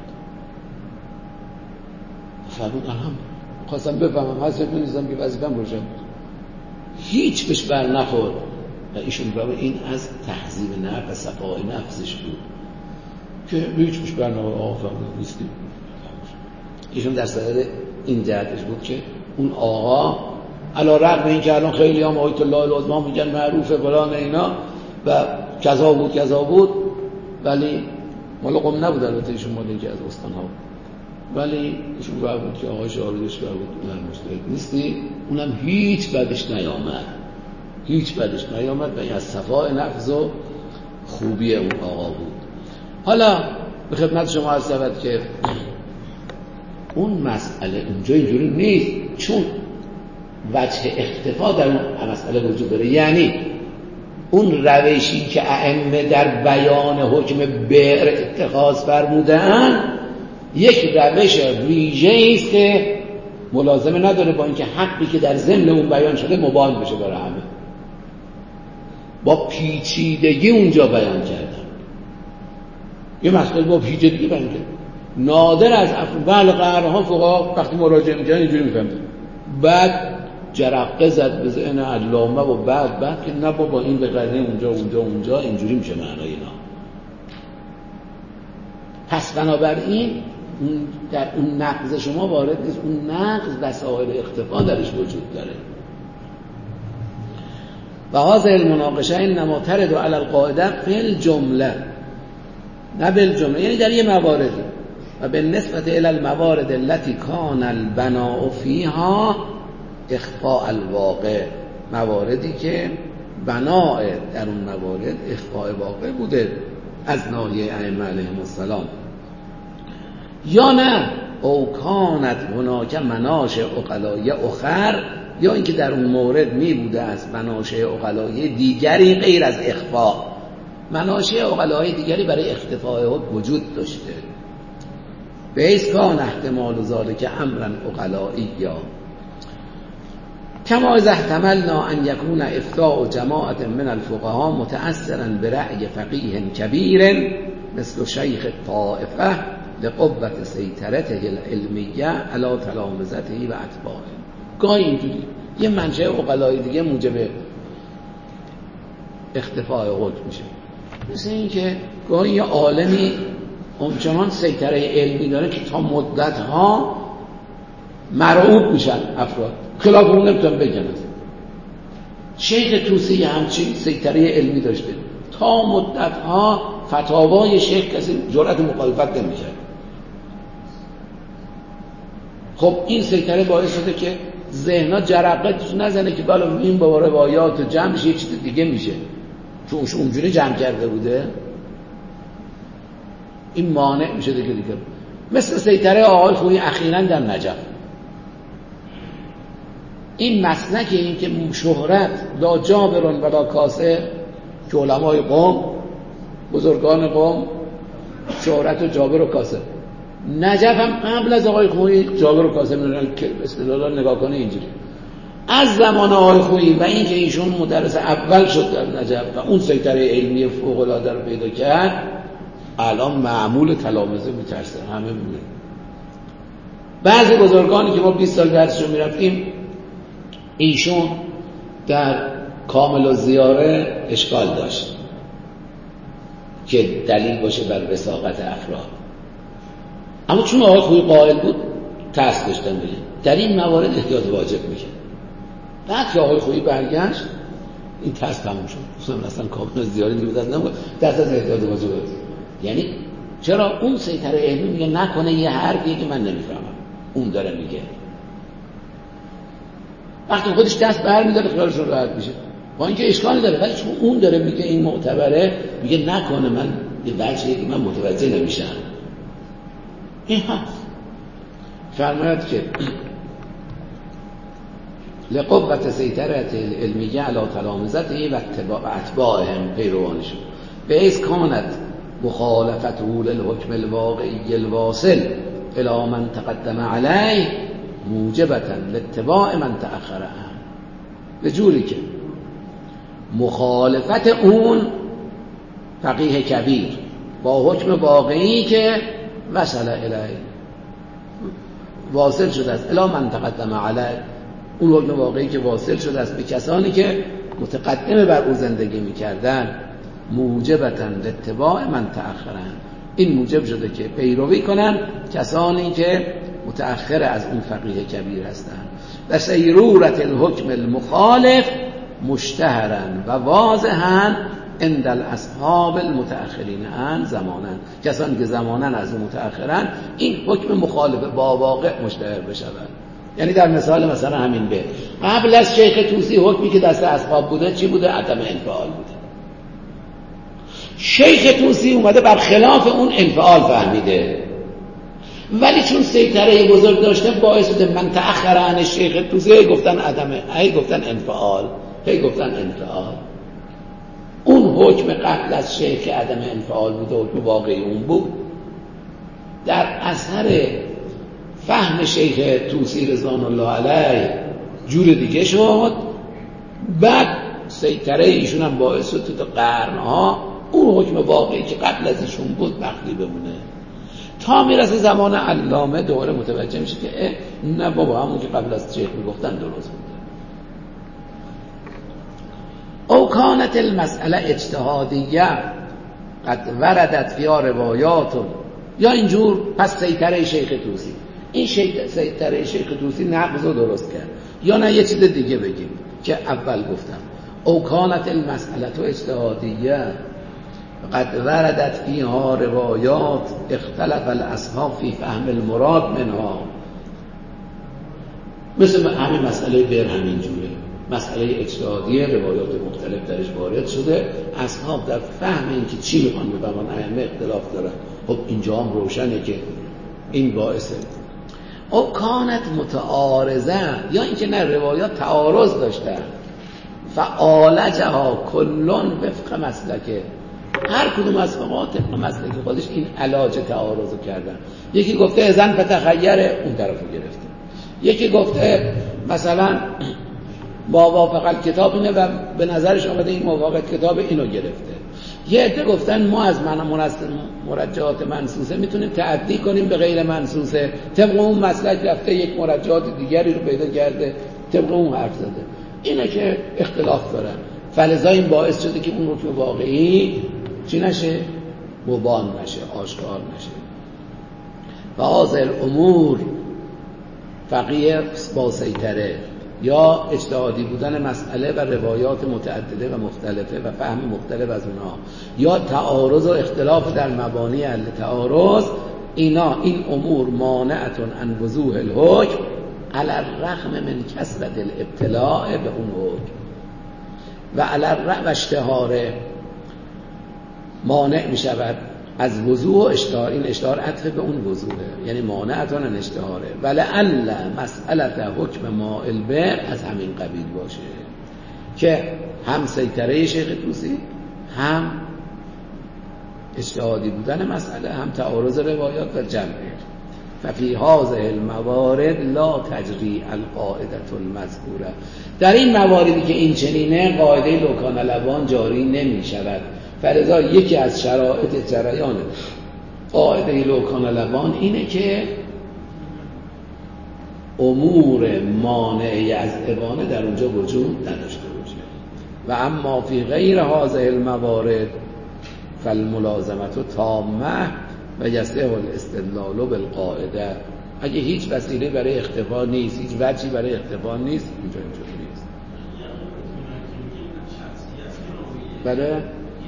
Speaker 1: فرمود الحمدلله خواستم بفهمم حضرت نیستم که وظیفه‌ام روشن بود. هیچ بهش بر نخورد و ایشون فرمود این از تهذیب نفس و صفای نفسش بود که هیچ بهش بر نخورد. آقا فرمود نیستیم. ایشون در صدد این جهتش بود که اون آقا علی رغم این که الان خیلی هم آیت الله العظمی میگن معروفه فلان اینا و کذا بود کذا بود، ولی مال قم نبود، البته ایشون مال اینکه از استان ها بود، ولی ایشون بر بود که آقای شاردش بر بود اونم مجتهد نیستی. اونم هیچ بدش نیامد، هیچ بدش نیامد و این از صفای نفس و خوبی اون آقا بود. حالا به خدمت شما عرض شود که اون مسئله اونجا اینجوری نیست، چون وجه اختفا در اون مسئله وجود داره. یعنی اون روشی که ائمه در بیان حکم بئر اتخاذ فرمودن یک روش ویژه‌ای است که ملازمه نداره با اینکه حقی که در ضمن اون بیان شده مبان بشه برای همه. با پیچیدگی اونجا بیان کردن، یه مسئله با پیچیدگی بیان کردن. نادر از افعال قهرها فقها وقتی مراجعه میکنن اینجوری میفهمن، بعد جرقه زد به ذهن علامه و بعد بعد که نه بابا این به قرینه اونجا اونجا اونجا اینجوری میشه معنای اینا. پس بنابراین در اون نقض شما وارد نیست، اون نقض وسایل اختفا درش وجود داره. و هذه المناقشه انما ترد علی القاعده فی الجمله نه بالجمله، یعنی در یه مواردی و بالنسبه الی الموارد التي کان البناء فیها اخفاء الواقع، مواردی که بناء در اون موارد اخفاء واقع بوده از ناحیه ائمه علیهم السلام، یا نه او کانت هناک مناشئ عقلایی اخر، یا اینکه در اون مورد می بوده از مناشئ عقلایی دیگری غیر از اخفاء، مناشئ عقلایی دیگری برای اختفاء وجود داشته. بیس کان احتمال ذالک امرا عقلایی کما اذا احتملنا ان یکون افتاء جماعت من الفقهاء متأثرا برأی فقیه کبیر مثل شیخ الطائفه لقوة سیطرته العلمیه علی تلامذته و اتباعه. گاهی اینجوری یه منشأ عقلایی دیگه موجب اختفاء حکم میشه، مثل این که گاهی یه عالمی همچنان سیطره علمی داره که تا مدتها مرعوب میشن افراد، خلاف اون نمیتونن بگن. شیخ طوسی همچین سیطره علمی داشته، تا مدتها فتاوای شیخ کسی جرأت مخالفت نمیکرد. خب این سیطره باعث شده که ذهن‌ها جرقه نزنه که بالا این با روایات و جمعش یه چیز دیگه میشه، چون اونجوری جمع کرده بوده. این مانع میشه دیگه دیگه مثل سیطره آقای خویی اخیراً در نجف. این مسلک این که شهرت لا جابرون ولا کاسه، که علمای قوم بزرگان قوم شهرت و جابر و کاسه، نجف هم قبل از آقای خویی جابر و کاسه میدونن که استدلال نگاه کنه اینجوری از زمان آقای خویی و این که ایشون مدرس اول شد در نجف و اون سیطره علمی فوق العاده رو پیدا کرد، الان معمول تلامذه میترسه. همه میدونن بعضی بزرگانی که ما بیست سال درسشون میرفتیم، ایشون در کامل الزیاره اشکال داشت که دلیل باشه بر وثاقت افراد، اما چون آقای خویی قائل بود ترس داشتن بگیم در این موارد احتیاط واجب میشه. بعد که آقای خویی برگشت این ترس تموم شد، اصلا اصلا کامل الزیاره دیگه دست نمیگه دست از احتیاط واجب بود. یعنی چرا اون سیطره علمی میگه نکنه یه حرفی که من نمیفهمم اون داره میگه، وقتی خودش دست برمی‌داره خیالش راحت میشه با اینکه اشکال نداره، ولی چون اون داره میگه این معتبره میگه نکنه من یه بچه‌ای که من متوجه نمیشم. این هست فرماید که لقوة سیطرة العلمیه علی تلامذته و اتباعهم، پیروانشون، بحیث کانت مخالفته للحکم الواقعی الواصل الی من تقدم علیه موجبتا لاتباع من تأخر عنه، به جوری که مخالفت اون فقیه کبیر با حکم واقعی که وصل الیه واصل شده است، الی من تقدم علیه، اون حکم واقعی که واصل شده است به کسانی که متقدم بر او زندگی میکردن، موجبتا لاتباع من تأخر عنه، این موجب شده که پیروی کنن کسانی که متأخر از اون فقیه کبیر هستند. و سیرورت الحکم المخالف مشتهرا و واضحا عند الاصحاب المتأخرین عن زمانا، کسانی که زمانا از اون متأخرن این حکم مخالف با واقع مشتهر بشود. یعنی در مثال مثلا همین به قبل از شیخ طوسی حکمی که دست اصحاب بوده چی بوده؟ عدم انفعال بوده. شیخ طوسی اومده بر خلاف اون انفعال فهمیده، ولی چون سیطره بزرگ داشته باعث شده من تأخر عن شیخ طوسی هی گفتن عدم، هی گفتن انفعال، هی گفتن انفعال. اون حکم قبل از شیخ عدم انفعال بود، حکم واقعی اون بود، در اثر فهم شیخ طوسی رضوان الله علیه جور دیگه شد. بعد سیطره ایشون هم باعث شد تو قرنها اون حکم واقعی که قبل از ایشون بود مخفی بمونه، تا میرسه زمان علامه دوباره متوجه میشه که نه بابا همون که قبل از شیخ میگفتن درست بود. او کانت المسئله اجتهادیه قد وردت فیها روایات، یا اینجور پس سیطره شیخ طوسی، این سیطره شیخ طوسی نقض رو درست کرد، یا نه یه چیز دیگه بگیم که اول گفتم او کانت المسئله اجتهادیه قد وردت فیها روایات اختلف الاصحاب فی فهم المراد منها، مثل همین مسئله بر همین جوره، مسئله اجتهادیه روایات مختلف درش وارد شده، اصحاب در فهم این که چی میخوان بفهمن ائمه اختلاف دارن. خب اینجا هم روشنه که این باعثه. او کانت متعارضه، یا اینکه نه روایات تعارض داشتن، فعالجها کلون وفق مسلکه، هر کدوم از فقها طبق مسلک خودش این علاج تعارض رو کردن. یکی گفته زن فتخیره، اون طرفو گرفته. یکی گفته مثلا موافقت کتاب اینه و به نظرش آمده این موافقت کتاب اینو گرفته. یه عده گفتن ما از من مرجعات منصوصه میتونیم تعدی کنیم به غیر منصوصه، طبق اون مسلک رفته یک مرجعات دیگری رو پیدا کرده طبق اون حرف زده. اینه که اختلاف دارن، فلذا این باعث شده که اون رکن واقعی چی نشه؟ مبان نشه، آشکار نشه. و هذه الامور فقیه با سیطره یا اجتهادی بودن مسئله و روایات متعدده و مختلفه و فهم مختلف از اونها یا تعارض و اختلاف در مبانی حل تعارض، اینا این امور مانعتون عن وضوح الحکم علی الرغم من کثرت الابتلاء به اون حکم و علی الرغم و اشتهاره مانع می شود از وضوح و اشتهار. این اشتهار عطف به اون وضوحه، یعنی مانعتون عن اشتهاره. ولعل مسئلت حکم مائل به از همین قبیل باشه که هم سیطره شیخ طوسی، هم اجتهادی بودن مسئله، هم تعارض روایات و جمع. ففی هذه الموارد لا تجری القاعده المذکوره. در این مواردی که این چنینه قاعده لوکان لبان جاری نمی شود. فلذا یکی از شرایط جریان قاعده لوکان لبان اینه که امور مانعی از ابانه در اونجا وجود نداشته باشه. و اما فی غیر هذه الموارد فالملازمت تامه و یصح الاستدلال بالقاعده. اگه هیچ وسیله برای اختفا نیست، هیچ وجهی برای اختفا نیست، اینجا اینجوری نیست. بله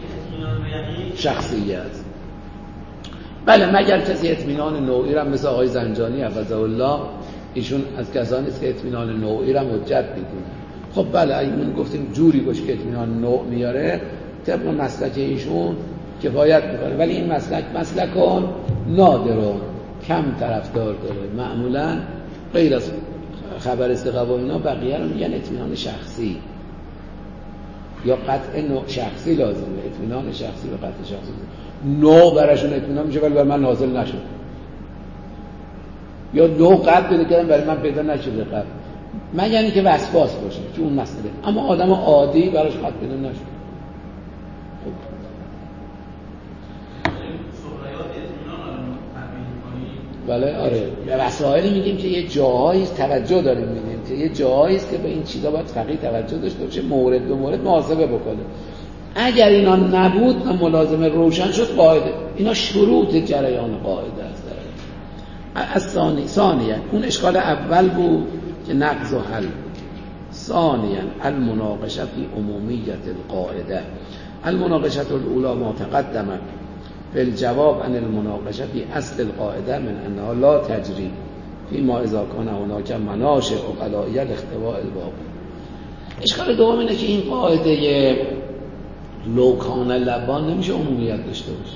Speaker 1: شخصیت، بله مگر کسی اطمینان نوعی را مثل آقای زنجانی حفظه الله، ایشون از کسانی است که اطمینان نوعی را حجت میدونه. خب بله ایشون گفتیم جوری باشه که اطمینان نوع میاره، طبق مسلک ایشون کفایت میکنه. ولی این مسلک مسلکون نادرون، کم طرفدار داره. معمولا غیر از خبر ثقه و اینا بقیه رو میگن اطمینان شخصی یا قطع نوع شخصی لازمه. اطمینان شخصی و قطع شخصی نوع براشون اطمینان میشه ولی برای من نازل نشد، یا نوع قطع پیدا کردن برای من پیدا نشده قطع، مگر اینکه وسواس باشه که اون مسئله. اما آدم عادی براش قطع پیدا نشد. بله آره، وسائلی میگیم که یه جاهایی توجه داریم میگیم که یه جاهایی است که به این چیزا باید فقیه توجه داشته باشه، مورد به مورد محاسبه بکنه. اگر اینا نبود و ملازمه روشن شد قاعده، اینا شروط جریان قاعده است. از ثانی ثانیاً اون اشکال اول بود که نقض و حل بود. ثانیاً المناقشه فی عمومیت القاعده. المناقشه الاولى ما تقدم فی الجواب عن المناقشه فی اصل القاعده من انها لا تجری فيما اذا كان هناك مناشئ عقلائیه لاختواء الباب. اشکال دوم اینه که این قاعده لوکان لبان نمیشه عمومیت داشته باشه.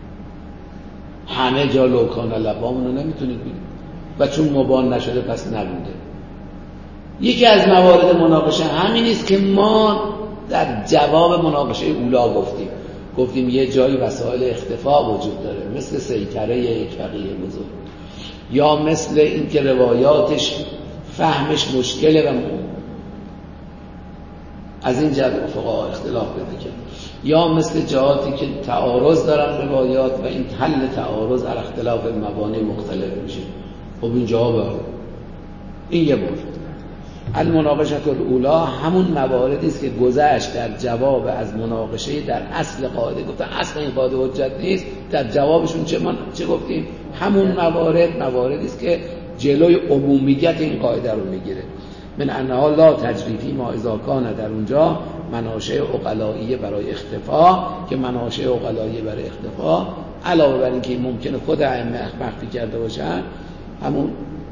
Speaker 1: همه جا لوکان لبان رو نمیتونید بگید و چون مبان نشده پس نبوده. یکی از موارد مناقشه همین است که ما در جواب مناقشه اولا گفتیم گفتیم یه جایی وسایل اختفا وجود داره، مثل سیطره یک فقیه بزرگ، یا مثل این که روایاتش فهمش مشکله و از این جهت فقها اختلاف پیدا کرد، یا مثل جهاتی که تعارض دارن روایات و این حل تعارض در اختلاف مبانی مختلف میشه. خب این جواب این یه مورد. المناقشه الاولی همون مواردی است که گذشت در جواب از مناقشه در اصل قاعده، گفتن اصل این قاعده حجت نیست، در جوابشون چه من چه گفتیم؟ همون موارد مواردی است که جلوی عمومیت این قاعده رو میگیره. من انها لا تجری ما اذا کان، در اونجا مناشئ عقلائیه برای اختفا، که مناشئ عقلائیه برای اختفا علاوه بر اینکه ممکنه خود ائمه مخفی کرده باشن، همون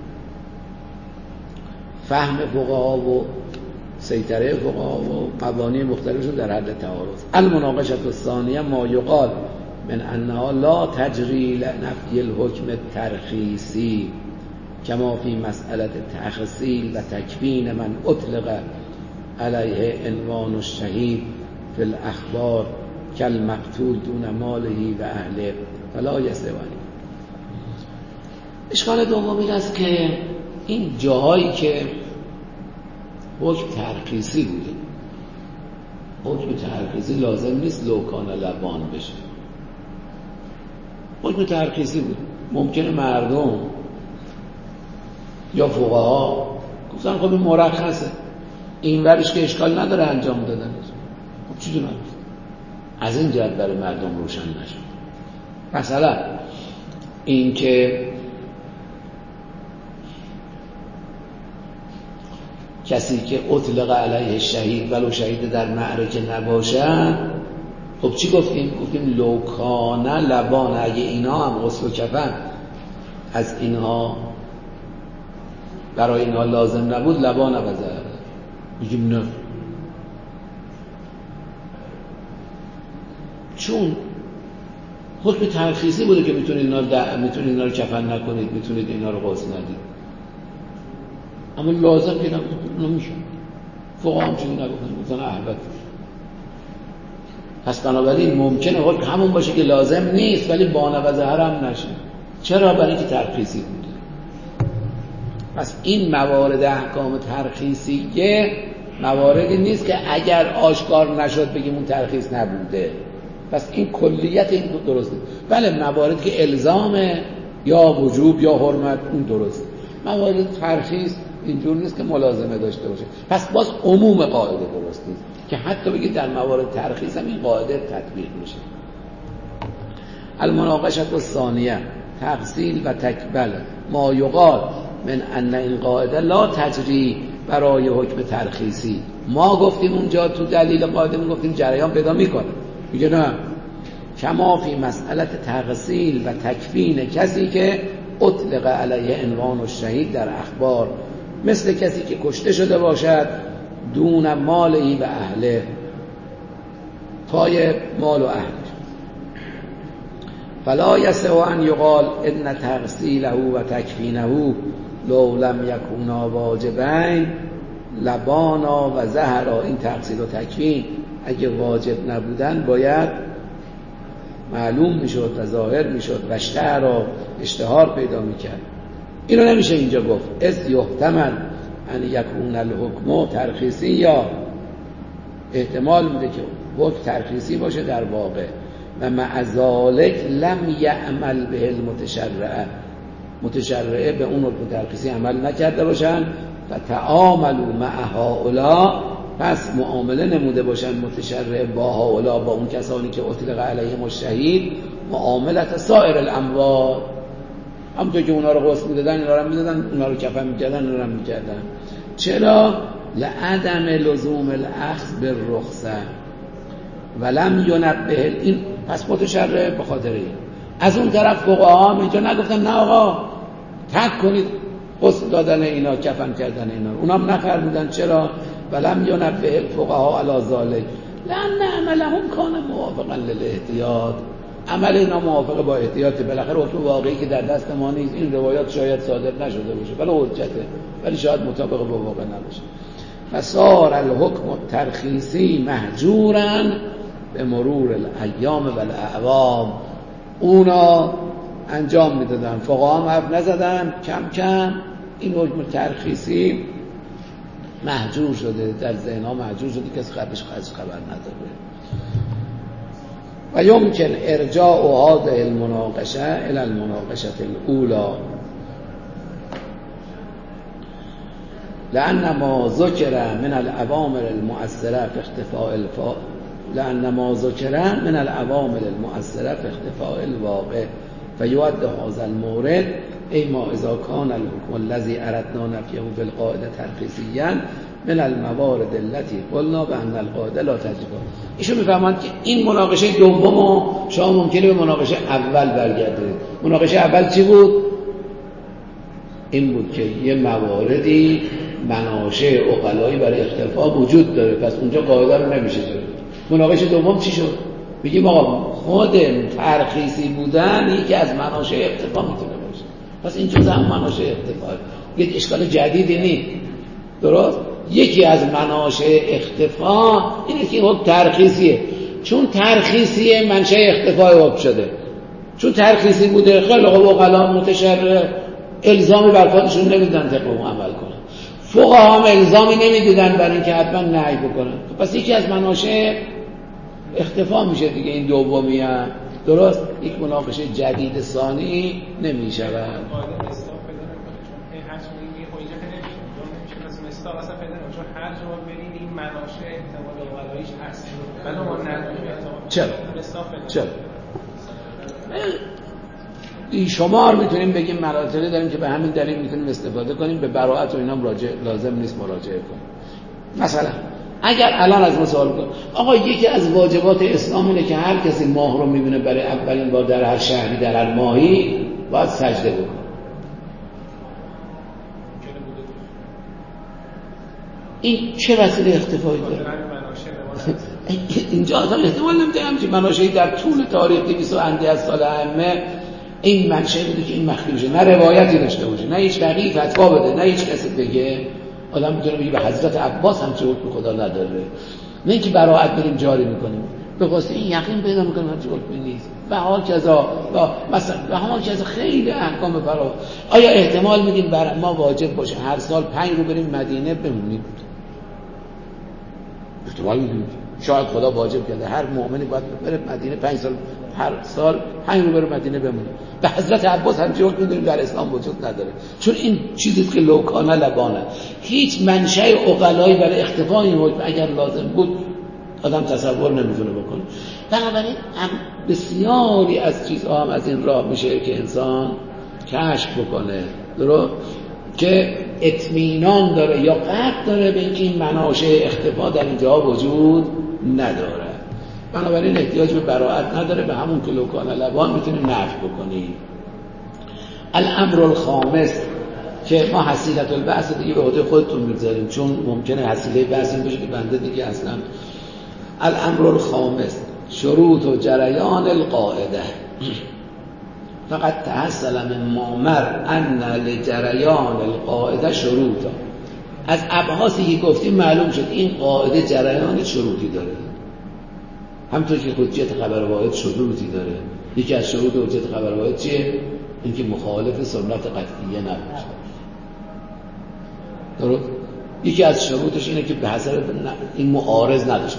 Speaker 1: فهم فقها و سیطره فقها و مبانی مختلفشون در حد تعارض. المناقشه الثانیه ما یقال من انها لا تجری لنفی الحکم الترخیصی کما فی مسئله تخصیل و تکفین من اطلق علیه عنوان الشهید فی الاخبار کل مقتول دون مالهی و اهله فلا یستوی. اشکال دوم این است که این جاهایی که حکم ترخیصی بوده، حکم ترخیصی لازم نیست لوکان لبان بشه، حکم ترخیصی بود. ممکنه مردم یا فقها گفتن خب این مرخصه، این ورش که اشکال نداره انجام دادن، خب چی دونم از این جهت برای مردم روشن نشد. مثلا این که کسی که اطلق علیه شهید ولو شهید در معرکه نباشد، خب چی گفتیم؟ گفتیم لوکانه لبان، اگه اینا هم غسل و کفن از اینها برای اینها لازم نبود لبان نبزد. میگیم نه، چون حکم ترخیصی بوده که میتونید اینا رو میتونید اینا رو کفن نکنید، میتونید اینا رو غسل ندید، اما لازم که نمیشه. فقها هم چیزی نگفتن، گفتن احبت. پس بنابراین ممکنه حکم همون باشه که لازم نیست ولی بانبذ حرم نشه. چرا؟ برای اینکه ترخیصی بوده. پس این موارد احکام ترخیصیه مواردی نیست که اگر آشکار نشد بگیم اون ترخیص نبوده. پس این کلیت این درسته. بله مواردی که الزامه یا وجوب یا حرمت اون درست. موارد ترخیص اینجور نیست که ملازمه داشته باشه. پس باز عموم قاعده درست نیست که حتی بگید در موارد ترخیص هم این قاعده تطبیق میشه. المناقشه الثانیه تفصیل و تکبل ما یقال من ان این قاعده لا تجری برای حکم ترخیصی. ما گفتیم اونجا تو دلیل قاعده می گفتیم جریان پیدا میکنه، میگه نه کما فی مسئله تغسیل و تکفین کسی که اطلق علیه عنوان الشهید در اخبار، مثل کسی که کشته شده باشد دون مالی و اهله، پای مال و اهل. فلا یسع ان یقال ان تغسیله و تکفینه لو لم یکونا واجبین لبانا و زهرا. این تغسیل و تکفین اگه واجب نبودن باید معلوم میشد و ظاهر میشد و اشتهر اشتهار پیدا میکرد. اینو نمیشه اینجا گفت. از یحتمل ان یکون الحکم ترخیصی، یا احتمال میده که حکم ترخیصی باشه در واقع و مع ذالک لم یعمل به المتشرعه، متشرعه به اون حکم ترخیصی عمل نکرده باشن و تعاملوا مع هؤلاء، پس معامله نموده باشن متشرع با هؤلاء، با اون کسانی که اطلق علیهم الشهید، معاملت سایر الاموال. همونطور که اونا رو غسل میدادن اینا رو میدادن، اونا رو کفن میکردن اونا رو میکردن. چرا؟ لعدم لزوم الاخذ بالرخصه ولم ینبه. این پس متشرع به خاطر این. از اون طرف فقها هم اینجا نگفتن نه آقا ترک کنید غسل دادن اینا، کفن کردن اینا، اونا هم نفرمودن. چرا؟ ولم ینبه الفقها علی ذلک لان عملهم کان موافقا للاحتیاط. عمل اینا موافقه با احتیاط. بالاخره حکم واقعی که در دست ما نیست، این روایات شاید صادر نشده باشه ولی حجته، ولی شاید مطابق با واقع نباشه. فصار الحکم الترخیصی مهجورا به مرور الایام و الاعوام. اونا انجام میدادن، فقها هم حرف نزدن، کم کم این حکم ترخیصی محجور شده، در ذهن‌ها محجور شده، کسی قبلش خبر نداره. و یمکن ارجاع هذه المناقشه الى المناقشه الاولى لان ما ذکر من الاوامر المؤثره في اختفاء الفا لان ما ذکر من الاوامر المؤثره في اختفاء الواقع فیود هذا المورد ای ما اذا كان الحكم الذي اردنا نفيه بالقاعده ترخیصيا من الموارد التي قلنا بان القاعده لا تجب. ایشون میفهمند که این مناقشه دومو شما ممکنه به مناقشه اول برگردید. مناقشه اول چی بود؟ این بود که یه مواردی مناشأ عقلایی برای اختفا وجود داره، پس اونجا قاعده رو نمیشه جلو. مناقشه دوم چی شد؟ بگیم آقا خود ترخیصی بودن یکی از مناشأ اختفا میتونه باشه، پس این جزء هم مناشأ اختفا، یک اشکال جدیدی نیست. درست؟ یکی از مناشأ اختفا اینه که حکم ترخیصیه، چون ترخیصی منشأ اختفای حکم شده، چون ترخیصی بوده خیلی خوب عقلا متشرع الزامی بر خودشون نمیدن طبق اون عمل کنن، فقها هم الزامی نمیدیدن برای اینکه حتما نهی بکنن. پس یکی از مناشأ اختفا میشه دیگه این دومی هم. درست یک مناقشه جدید ثانی نمیشود. چرا؟ چرا؟ این شمار میتونیم بگیم مراحل داریم که به همین دلیل میتونیم استفاده کنیم، به براءت و اینا راجع لازم نیست مراجعه کنیم. مثلا اگر الان از ما سوال کنم آقا یکی از واجبات اسلام اینه که هر کسی ماه رو میبینه برای اولین بار در هر شهری در هر ماهی باید سجده بکنه، این چه وسیله اختفایی داره؟ اینجا اصلا احتمال نمیده همچین مناشه‌ای در طول تاریخ دویست و اندی از سال ائمه این منشأ بوده که این مخفی بشه، نه روایتی داشته باشه، نه هیچ فقیهی فتوا بده، نه هیچ کسی بگه. آدم میتونه بگه به حضرت عباس هم چه حکم خدا نداره، نه اینکه براءت بریم جاری میکنیم به واسطه این یقین پیدا میکنیم هم چه حکمی نیست و ها کذا و مثلا و ها کذا خیلی احکام فرا. آیا احتمال میدیم برای ما واجب باشه هر سال پنج رو بریم مدینه بمونیم؟ احتمال میدیم شاید خدا واجب کرده هر مؤمنی باید بره مدینه پنج سال هر سال پنج رو بره مدینه بمونه. به حضرت عباس هم چه حکمی داریم در اسلام وجود نداره، چون این چیزی که لوکانه لبانه، هیچ منشأ عقلایی برای اختفای این حکم اگر لازم بود آدم تصور نمیتونه بکنه. بنابراین هم بسیاری از چیزها هم از این راه میشه که انسان کشف بکنه، درست که اطمینان داره یا قطع داره به اینکه این مناشأ اختفا در اینجا وجود نداره. بنابراین احتیاج به براءت نداره، به همون که لوکانه لبان میتونیم نفی بکنیم. الامر الخامس که ما حصیلت البحث دیگه به عهده خودتون میذاریم چون ممکنه حصیله بحث این باشه که بنده دیگه اصلا. الامر الخامس شروط و جریان القاعده فقط تحصل من مامر ان لجریان القاعده شروطا. از ابحاثی که گفتیم معلوم شد این قاعده جریان شروطی داره، همونطور که حجیت خبر واحد شروطی داره. یکی از شروط حجیت خبر واحد چیه؟ اینکه مخالف سنت قطعیه نباشه. درست؟ یکی از شروطش اینه که به حسب این معارض نداشته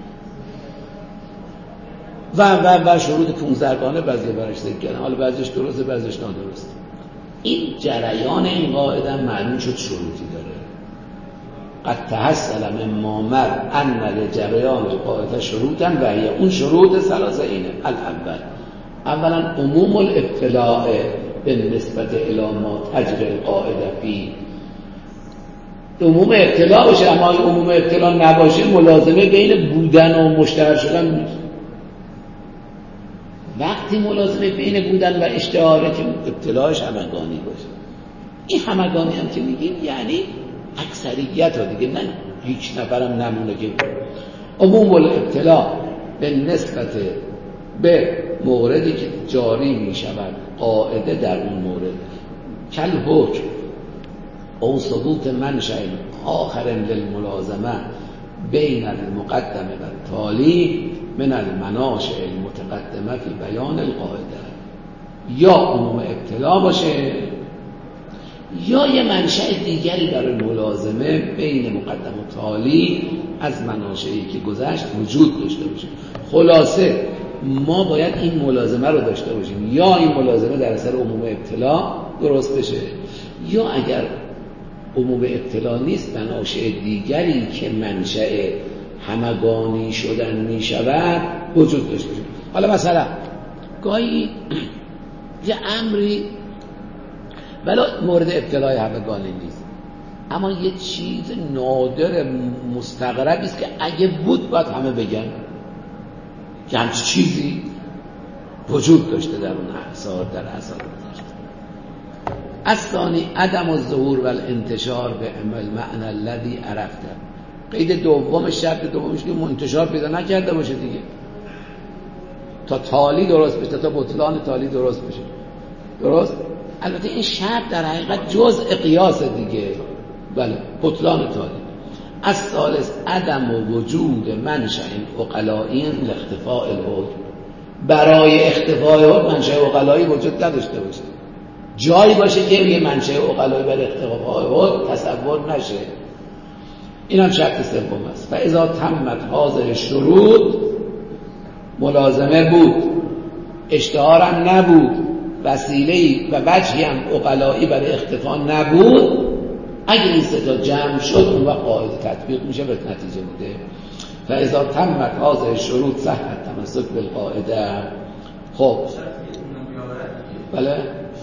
Speaker 1: و و و شروط پونزدگانه بعضی برش ذکر کردن، حالا بعضیش درسته بعضیش نادرسته. این جریان این قاعده معلوم شد شروطی داره. قد تحصل من مامر ان لجریان القاعده شروطا و هی اون شروط ثلاثه اینه. الاول اولا عموم الابتلاء بالنسبه الی ما تجری القاعده فی. عموم ابتلا باشه، اما عموم ابتلا نباشه ملازمه بین بودن و مشتهر شدن نیست. وقتی ملازمه بین بودن و اشتهاره که ابتلاش همگانی باشه. این همگانی هم که میگیم یعنی اکثریت ها دیگه، نه هیچ نفرم نمونه که عموم الابتلا به نسبت به موردی که جاری میشود قاعده در اون مورد کل حکم او ثبوت منشأ آخر للملازمه بین المقدم و تالی من المناشئ المتقدمه فی بیان القاعده. یا عموم ابتلا باشه یا یه منشأ دیگری برای ملازمه بین مقدم و تالی از مناشئی که گذشت وجود داشته باشه. خلاصه ما باید این ملازمه رو داشته باشیم، یا این ملازمه در اثر عموم ابتلا درست بشه، یا اگر عموم ابتلا نیست مناشئ دیگری که منشأ همگانی شدن می شود وجود داشته باشه. حالا مثلا گاهی یه امری ولی مورد ابتلای همگانی نیست، اما یه چیز نادر مستغربی است که اگه بود باید همه بگن که همچین چیزی وجود داشته در اون احسار در احسار گذشته. الثانی عدم الظهور و الانتشار به عمل معنی الذی عرفته. قید دوم شرط دومش که انتشار پیدا نکرده باشه دیگه، تا تالی درست بشه، تا بطلان تالی درست بشه. درست؟ البته این شرط در حقیقت جزء قیاس دیگه. بله بطلان تالی. الثالث عدم وجود منشأ عقلایی لاختفاء الحکم، برای اختفاء حکم منشأ عقلایی وجود نداشته باشه، جایی باشه که یه منشأ عقلایی برای اختفاء حکم تصور نشه. این هم شرط سوم است. فاذا تمت هذه شروط، ملازمه بود، اشتهار هم نبود، وسیله‌ای و وجهی هم عقلایی برای اختفاء نبود، اگه این سه تا جمع شد اون وقت قاعده تطبیق میشه، به نتیجه میده. فاذا تمت هذه شروط صح التمسک بالقاعده. خب بله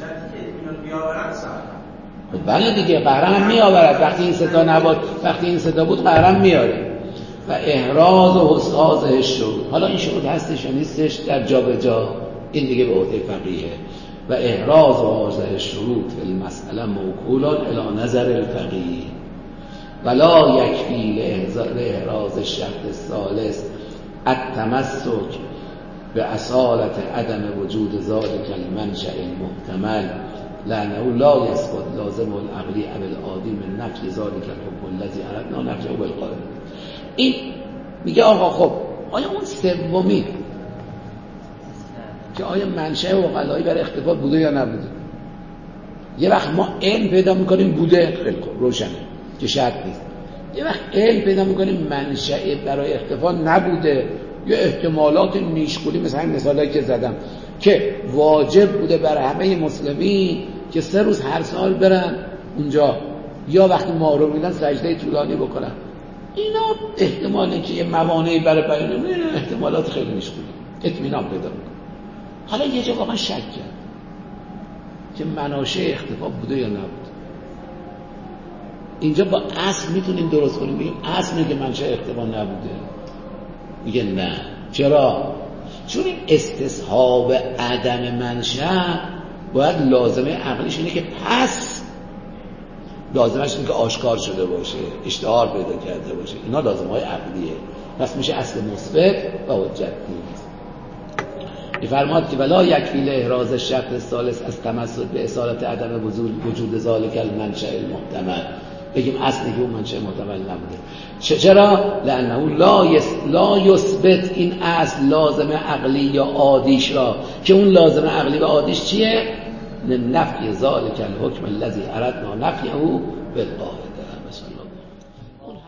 Speaker 1: بله دیگه قهرم میآورد. وقتی این سه تا نبود، وقتی این سه تا بود قهرم میاره. و احراز و حساز شروط، حالا این شروط هستش یا نیستش در جا به جا، این دیگه به عهده فقیهه. و احراز و حاضر شروط فی المسئله موکول الی نظر الفقیه ولا یکفی لاحراز الشرط الثالث التمسک به اصالت عدم وجود ذلک المنشأ المحتمل لانه لا یثبت لازم العقلی او العادی من نفی ذلک الحکم الذی اردنا نفیه بالقاعده. این میگه آقا خب آیا اون سومی که آیا منشأ عقلایی برای اختفاء بوده یا نبوده، یه وقت ما علم پیدا میکنیم بوده، خیلی خوب روشنه که شرط نیست. یه وقت علم پیدا میکنیم منشأ برای اختفاء نبوده، یا احتمالات نیشگونی مثل همین مثالایی که زدم که واجب بوده برای همه مسلمین که سه روز هر سال برن اونجا، یا وقتی محرم میدن سجده طولانی بکنن. اینا احتمالی که یه موانعی برای بیان اینا احتمالات خیلی نیشگونی، اطمینان پیدا میکنه. حالا یه جا واقعا شک کرد که مناشأ اختفاء بوده یا نبوده. اینجا با اصل میتونیم درست کنیم، بگیم اصل میگه منشأ اختفاء نبوده. میگه نه. چرا؟ چون این استصحاب عدم منشأ باید لازمه عقلیش اینه که پس لازمش اینه که آشکار شده باشه، اشتهار پیدا کرده باشه. اینا لازمه های عقلیه، پس میشه اصل مثبت و حجت نیست. میفرماد که ولا یکفی لاحراز الشرط الثالث از تمسک به اصالت عدم وجود وجود ذلک المنشأ المحتمل، بگیم اصل که اون منشأ محتمل نبوده. چرا؟ لانه لا یس لا یثبت، این اصل لازم عقلی یا عادیش را، که اون لازم عقلی و عادیش چیه؟ نفی ذلک الحکم الذی اردنا نفیه بالقاعده.